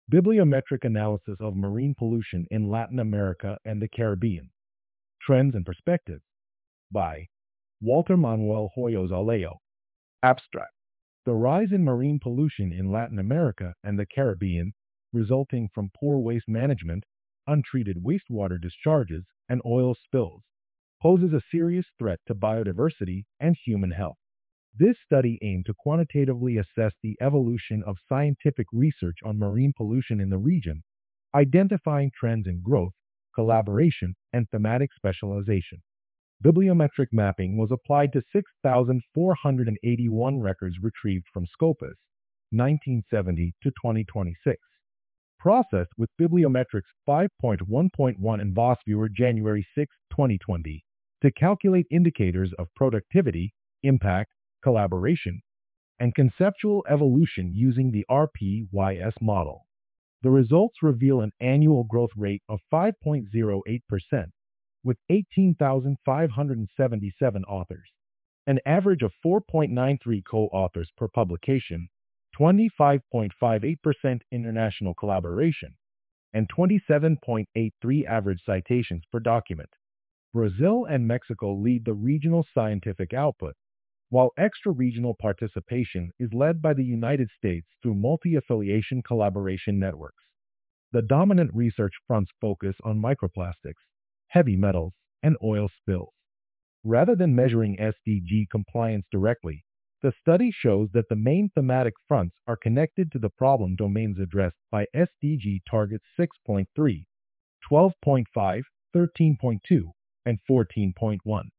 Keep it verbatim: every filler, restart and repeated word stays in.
Bibliometric Analysis of Marine Pollution in Latin America and the Caribbean. Trends and Perspectives by Walter Manuel Hoyos Aleo. Abstract. The rise in marine pollution in Latin America and the Caribbean, resulting from poor waste management, untreated wastewater discharges, and oil spills, poses a serious threat to biodiversity and human health. This study aimed to quantitatively assess the evolution of scientific research on marine pollution in the region, identifying trends in growth, collaboration, and thematic specialization. Bibliometric mapping was applied to six thousand four hundred eighty-one records retrieved from Scopus, nineteen seventy to twenty twenty-six. Processed with Bibliometrics five point one point one and VOSviewer January sixth, twenty twenty, to calculate indicators of productivity, impact, collaboration, and conceptual evolution using the R P Y S model. The results reveal an annual growth rate of five point zero eight percent, with eighteen thousand five hundred seventy-seven authors, an average of four point nine three co-authors per publication, twenty-five point five eight percent international collaboration, and twenty-seven point eight three average citations per document. Brazil and Mexico lead the regional scientific output, while extra-regional participation is led by the United States through multi-affiliation collaboration networks. The dominant research fronts focus on microplastics, heavy metals, and oil spills. Rather than measuring S D G compliance directly, the study shows that the main thematic fronts are connected to the problem domains addressed by S D G targets six point three, twelve point five, thirteen point two, and fourteen point one.